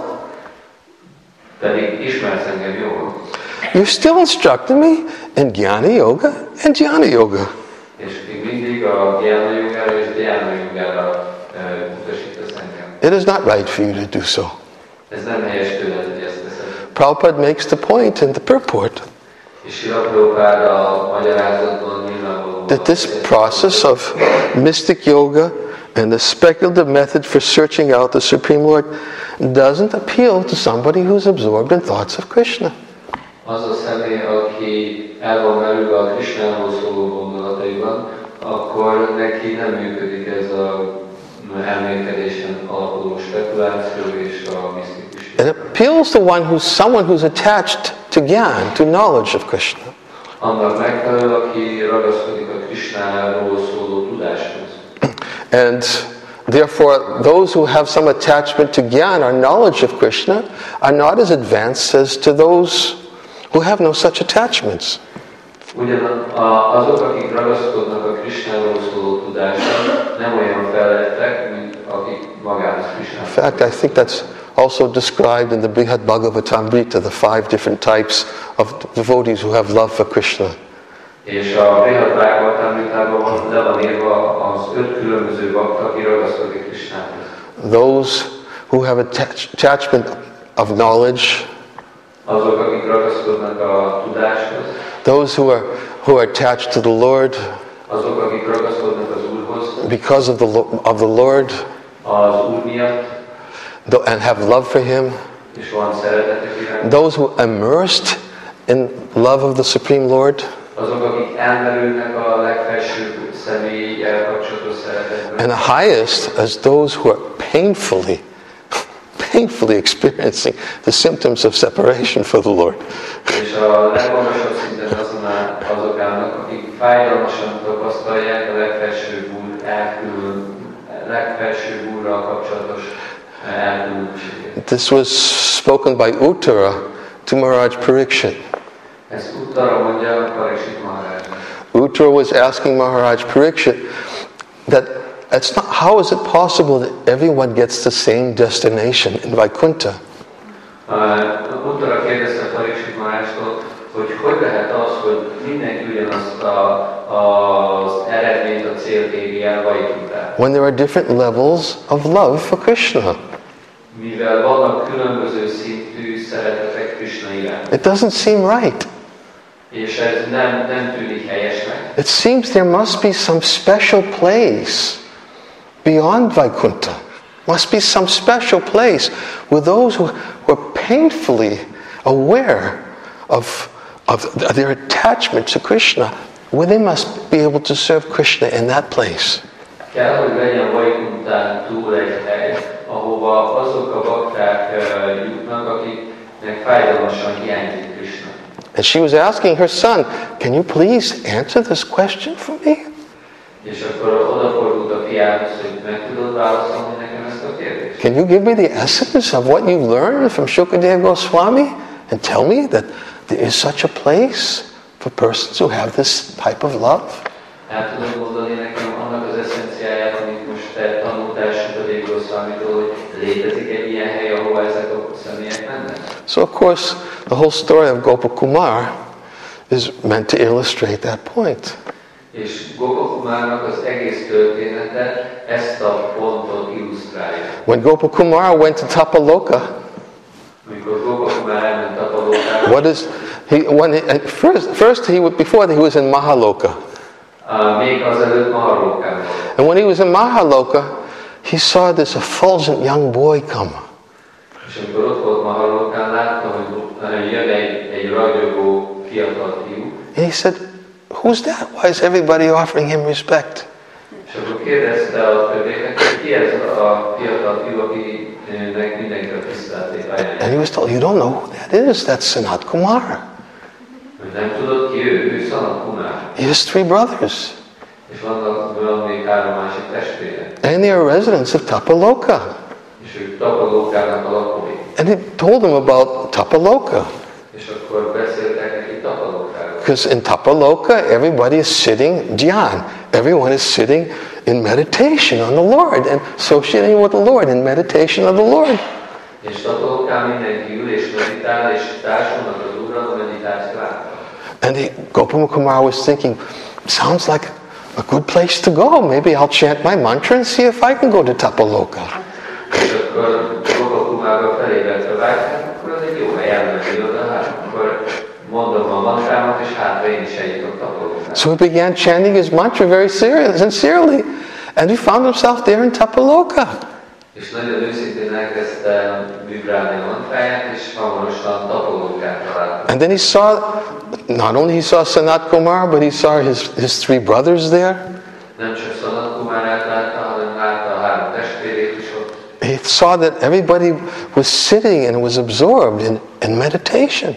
Pedig ismersz engem jól. You're still instructing me in Jnana Yoga and Jnana Yoga. És még mindig a Jnana Yogára és Dhyana Yogára utasítasz engem. It is not right for you to do so. Ez nem helyes tőled, hogy ezt teszed. Prabhupada makes the point in the purport És Srila Prabhupád a magyarázatban nyilvánvalóan, that this process of mystic yoga and the speculative method for searching out the Supreme Lord doesn't appeal to somebody who's absorbed in thoughts of Krishna. Az a személy, aki el van merülve a Krishnáról szóló gondolataiban, akkor neki nem működik ez a elmélkedésen alapuló spekuláció és a misztikus. It appeals to one who's someone who's attached to Gyan, to knowledge of Krishna. Annak megfelel, aki ragaszkodik a Krishnáról szóló tudáshoz. And therefore, those who have some attachment to Gyan or knowledge of Krishna are not as advanced as to those who have no such attachments. Ugyan azok, akik ragaszkodnak a Krishnáról szóló tudásra, nem olyan fejlettek, mint akik magához Krishnához. In fact, I think that's also described in the Brihad Bhagavatamrita, the five different types of devotees who have love for Krishna. És a Brihad Bhagavatamritában le van írva az öt különböző bakta, aki ragaszkodik Krishnához. Those who have attachment of knowledge, azok, akik ragaszkodnak a tudáshoz, those who are who are attached to the Lord, azok, akik ragaszkodnak az Úrhoz, because of the of the Lord, az Úr miatt, and have love for Him. És van szeretetük iránt. Those who are immersed in love of the Supreme Lord, azok, akik elmerülnek a legfelsőbb személlyel kapcsolatos szeretetben. and the highest as those who are painfully, painfully experiencing the symptoms of separation for the Lord. És a legmagasabb szinten azok állnak, akik fájdalmasan tapasztalják a legfelsőbb Úr elkülön, legfelsőbb Úrral kapcsolatos elkülönséget. This was spoken by Uttara to Maharaj Parikshit. Ezt Uttara mondja Parikshit Maharaj. Uttara was asking Maharaj Parikshit that it's not, how is it possible that everyone gets the same destination in Vaikuntha? Uh, Uttara kérdezte Parikshit Maharajtól, hogy hogy lehet az, hogy mindenki ugyanazt a, az eredményt, a célt éri el Vaikuntát. When there are different levels of love for Krishna. Mivel vannak különböző szintű szeretetek Krishna iránt. It doesn't seem right. És ez nem, nem tűnik helyesnek. It seems there must be some special place beyond Vaikuntha. Must be some special place where those who, who are painfully aware of, of their attachment to Krishna, where they must be able to serve Krishna in that place. Kell, hogy legyen Vaikuntán túl egy hely, ahova azok a bakták uh, jutnak, akiknek fájdalmasan hiányzik Krishna. And she was asking her son, can you please answer this question for me? És akkor odafordult a fiához, hogy meg tudod válaszolni nekem ezt a kérdést? Can you give me the essence of what you learned from Shukadeva Goswami and tell me that there is such a place for persons who have this type of love? El tudod mondani nekem annak az eszenciáját, amit most te tanultál Shukadeva Goswamitól, hogy létezik egy ilyen hely, ahova ezek a személyek mennek? So of course, the whole story of Gopakumar is meant to illustrate that point. És Gopakumarnak az egész története ezt a pontot illusztrálja. When Gopakumar went to Tapaloka, Amikor Gopakumar elment Tapalokára, what is he? When he, at first, first he would, before he was in Mahaloka, uh, még azelőtt Mahalokán volt. and when he was in Mahaloka, he saw this effulgent young boy come. És amikor ott volt Mahalokán, látta, hogy jön egy, egy ragyogó fiatal fiú. And he said, "Who's that? Why is everybody offering him respect?" És akkor kérdezte a többieket, hogy ki ez a fiatal fiú, akinek mindenki a tiszteletét And he was told, you don't know who that is. That's Sanat Kumara. Nem tudod ki ő, ő Sanat Kumara. He has three brothers. És vannak van még három másik testvére. And they are residents of Tapaloka. És ők Tapalokának a lakói. And he told them about Tapaloka. És akkor beszéltek neki Tapalokáról. Because in Tapaloka, everybody is sitting dhyan. Everyone is sitting in meditation on the Lord and associating with the Lord in meditation of the Lord. És Tapalokán mindenki ül és meditál, és társulnak az Úrral a meditáció által. And the, Gopal Kumar was thinking, sounds like a good place to go. Maybe I'll chant my mantra and see if I can go to Tapaloka. És akkor Gopal Kumárba felébredve vágy, hát akkor az egy jó hely elmenni oda, hát akkor mondom a mantrámat, és hátra én is eljutok Tapalokán. So he began chanting his mantra very serious, sincerely, and he found himself there in Tapaloka. És nagyon őszintén elkezdte vibrálni a mantráját, és hamarosan Tapalokán találta. And then he saw, not only he saw Sanat Kumar, but he saw his, his three brothers there. Nem csak Sanat Kumárát látta, hanem látta a három testvérét is ott. He saw that everybody was sitting and was absorbed in, in meditation.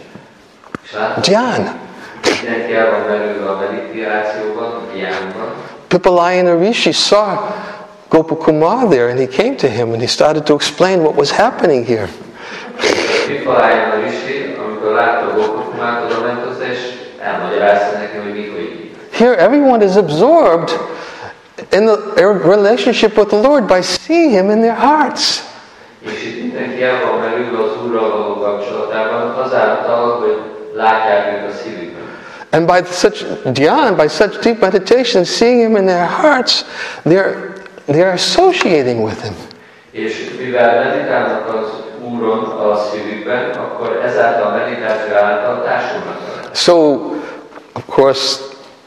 Dhyan. Mindenki el van merülve a meditációban, dhyanban. Pipalayana Rishi saw Gopakumar there, and he came to him and he started to explain what was happening here. Pipalayana Rishi, amikor látta Gopakumart, oda ment hozzá, és elmagyarázta nekem, hogy mi folyik. Here everyone is absorbed in the relationship with the Lord by seeing him in their hearts. És itt mindenki el van merülve az Úrral való kapcsolatában, azáltal, hogy látják őt a szívükben. And by such dhyan, by such deep meditation, seeing him in their hearts, they're they're associating with him. És mivel meditálnak az Úron a szívükben, akkor ezáltal a meditáció által társulnak vele. So, of course,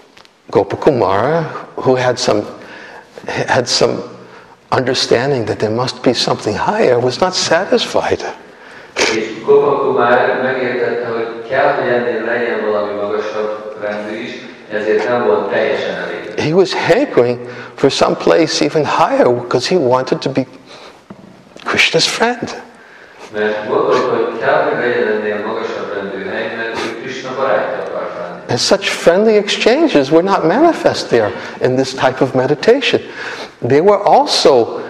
Gopakumara, who had some had some understanding that there must be something higher, was not satisfied. És Gopakumar megértette, hogy kell, hogy ennél legyen valami magasabb rendű is, ezért nem volt teljesen elég. He was hankering for some place even higher because he wanted to be Krishna's friend. Mert gondolta, hogy kell, hogy legyen ennél magasabb rendű hely, mert ő Krishna barátja akart lenni. And such friendly exchanges were not manifest there in this type of meditation. They were also,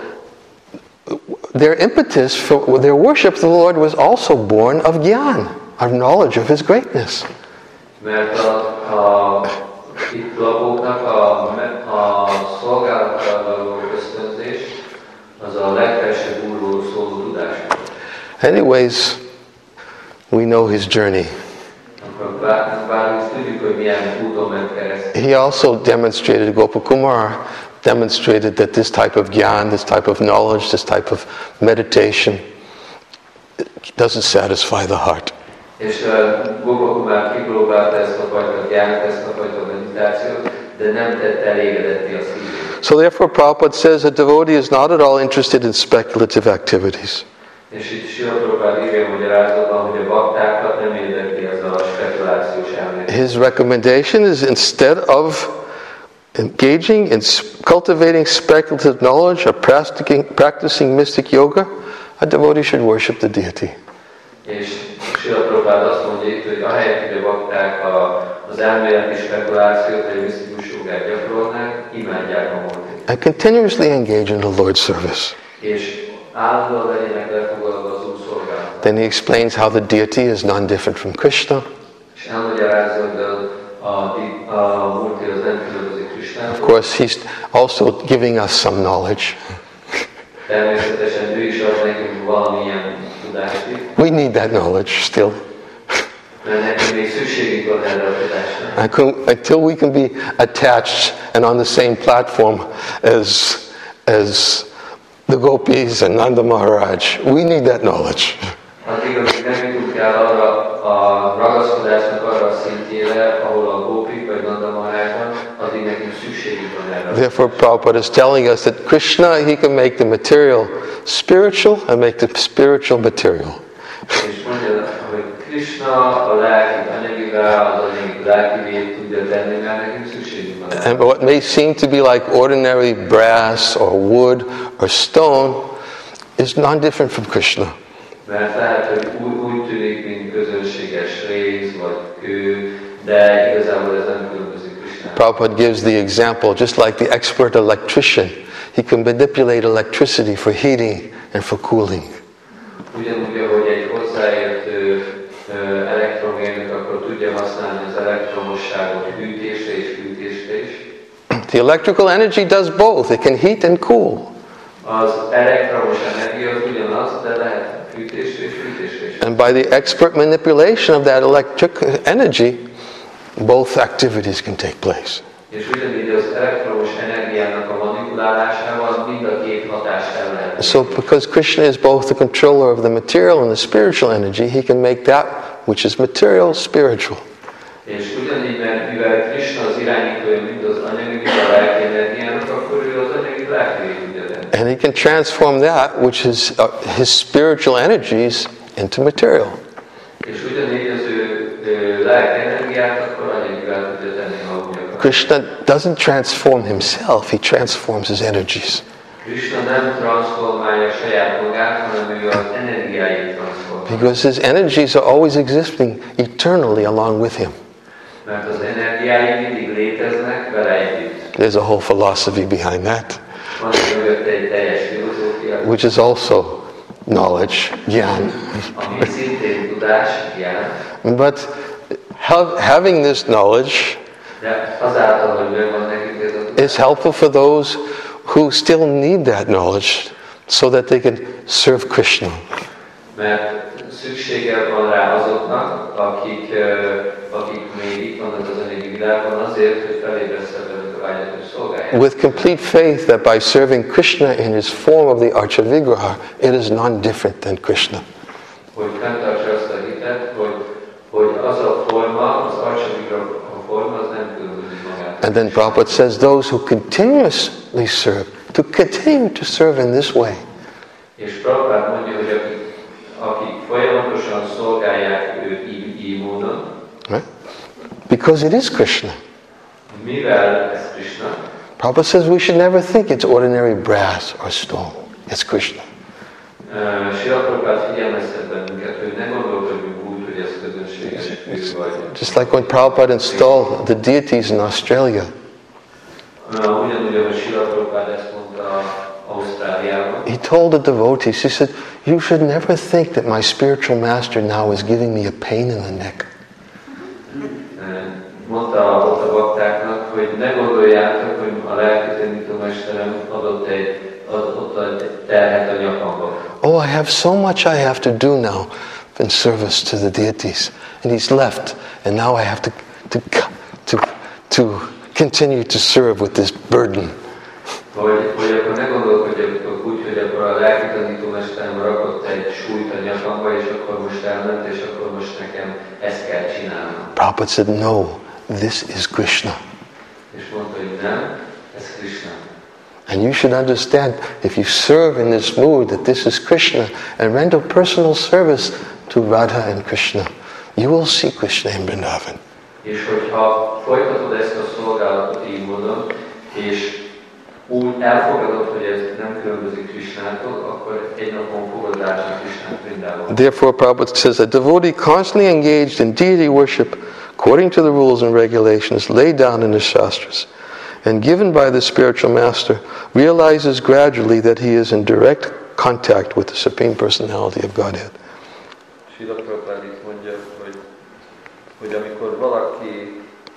their impetus for their worship of the Lord was also born of Gyan, of knowledge of His greatness. Mert a, a itt lakóknak a, a szolgálattal való ösztönzés az a legfelsőbb Úrról szóló tudás. Anyways, we know his journey. He also demonstrated, Gopakumar demonstrated that this type of gyan, this type of knowledge, this type of meditation doesn't satisfy the heart. És Gopakumar kipróbálta ezt a fajta gyánt, ezt a fajta meditációt, de nem tette elégedetté a szívét. So therefore Prabhupada says a devotee is not at all interested in speculative activities. És itt Srila Prabhupada írja magyarázatban, hogy a baktákat nem érdekli az a spekulációs elmélet. His recommendation is instead of engaging in cultivating speculative knowledge or practicing, practicing mystic yoga, a devotee should worship the deity. És Srila Prabhupada azt mondja itt, hogy ahelyett, hogy a bakták az elméleti spekulációt vagy a misztikus jogát gyakorolnák, imádják a Múrtit. And continuously engage in the Lord's service. És állandóan legyenek lefogadva az Úr szolgálatban. Then he explains how the deity is non-different from Krishna. És elmagyarázza, hogy a, a, a Múrti az nem különbözik Krishnától. Of course, he's also giving us some knowledge. Természetesen ő is ad nekünk valamilyen tudást. We need that knowledge still. Mert nekünk még szükségünk van erre a tudásra. Until we can be attached and on the same platform as as the gopis and Nanda Maharaj, we need that knowledge. Addig, amíg nem jutunk el arra a ragaszkodásnak arra a szintjére, ahol a gópik vagy Nanda Maharaj van, addig nekünk szükségünk van erre. Therefore, Prabhupada is telling us that Krishna, he can make the material spiritual and make the spiritual material. És mondja, hogy Krishna a lelkit anyagivá, az anyagit lelkivé tudja tenni, mert nekünk szükségünk van erre. And what may seem to be like ordinary brass or wood or stone is non-different from Krishna. Mert lehet, hogy úgy, úgy tűnik, mint közönséges rész, vagy kő, de igazából ez nem különbözik Krishnától. Prabhupada gives the example, just like the expert electrician, he can manipulate electricity for heating and for cooling. Ugyanúgy, ahogy egy hozzáértő elektromérnök, akkor tudja használni az elektromosságot hűtésre és fűtésre is. The electrical energy does both. It can heat and cool. Az elektromos energia az ugyanaz, de lehet fűtésre és fűtésre is. And by the expert manipulation of that electric energy, both activities can take place. És ugyanígy az elektromos energiának a manipulálásával mind a két hatást el lehet. So because Krishna is both the controller of the material and the spiritual energy, he can make that which is material spiritual. És ugyanígy, mert mivel Krishna az irányítója mind az anyagi, mind a lelki energiának, akkor ő az anyagi lelki tudja tenni. And he can transform that which is uh, his spiritual energies into material. És ugyanígy az ő, ő lelki energiát akkor anyagivá tudja tenni, ha úgy akar. Krishna doesn't transform himself, he transforms his energies. Krishna nem transformálja saját magát, hanem ő az energiáit transformálja. Because his energies are always existing eternally along with him. Mert az energiái mindig léteznek vele együtt. There's a whole philosophy behind that, Van mögötte egy teljes filozófia, which is also knowledge, jnana. ami szintén tudás, jár. But ha- having this knowledge De azáltal, hogy megvan nekünk ez a tudás, is helpful for those who still need that knowledge so that they can serve Krishna. mert szüksége van rá azoknak, akik, uh, akik még itt vannak az anyagi világban azért, hogy felébreszte velük a vágyat, hogy szolgálják. With complete faith that by serving Krishna in his form of the Archa Vigraha, it is non-different than Krishna. Hogy fenntartsa azt a hitet, hogy, hogy az a forma, az Archa Vigraha forma, az nem különbözik magát. And then Prabhupada says those who continuously serve, to continue to serve in this way. És Prabhupád mondja, hogy akik, akik folyamatosan szolgálják őt így, így módon, Right? Because it is Krishna. mivel ez Krishna, Prabhupada says we should never think it's ordinary brass or stone. It's Krishna. uh, Srila Prabhupád figyelmeztet bennünket, hogy ne gondolkodjunk úgy, hogy ez közönséges kő vagy. Just like when Prabhupada installed the deities in Australia. Uh, ugyanúgy, ahogy Srila Prabhupád ezt mondta Ausztráliában, He told the devotees, he said, you should never think that my spiritual master now is giving me a pain in the neck. mondta ott a baktáknak, hogy ne gondoljátok, hogy a lelki tanítómesterem adott egy, adott egy terhet a nyakamba. Oh, I have so much I have to do now in service to the deities. And he's left, and now I have to, to, to, to continue to serve with this burden. Hogy, hogy akkor ne gondolkodjatok úgy, hogy akkor a lelki tanítómesterem rakott egy súlyt a nyakamba, és akkor most elment, és akkor most nekem ezt kell csinálnom. Prabhupada said, no, this is Krishna. És mondta, hogy nem, ez Krishna. And you should understand, if you serve in this mood, that this is Krishna, and render personal service to Radha and Krishna, you will see Krishna in Vrindavan. És hogyha folytatod ezt a szolgálatot így módon, és úgy elfogadod, hogy ez nem különbözik Krishnától, akkor egy napon fogod látni Krishnát Vrindában. Therefore, Prabhupada says, a devotee constantly engaged in deity worship, according to the rules and regulations laid down in the Shastras, and given by the spiritual master, realizes gradually that he is in direct contact with the Supreme Personality of Godhead. Srila Prabhupád itt mondja, hogy, hogy amikor valaki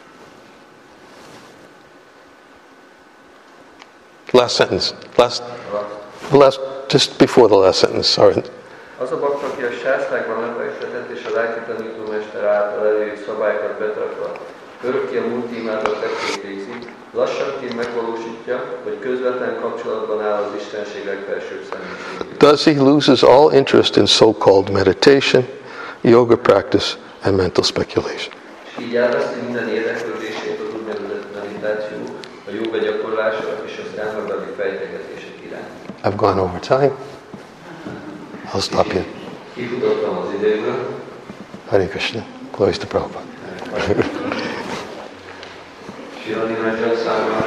Last sentence. Last, last, just before the last sentence, sorry. az a bakta, aki a sászlákban lefektetett és a lelki tanítómester által előírt szabályokat betartva, örökké a múlti imádat tettét végzi, lassanként megvalósítja, hogy közvetlen kapcsolatban áll az Istenség legfelsőbb személyiségével. Thus he loses all interest in so-called meditation, yoga practice, and mental speculation. És így elveszti minden érdeklődését az úgynevezett meditáció, a jóga gyakorlása és az elmebeli fejtegetések iránt. I've gone over time. I'll stop here. Kifutottam az időből. Hare Krishna. Glories to Prabhupada. Srila Nimrajal Száma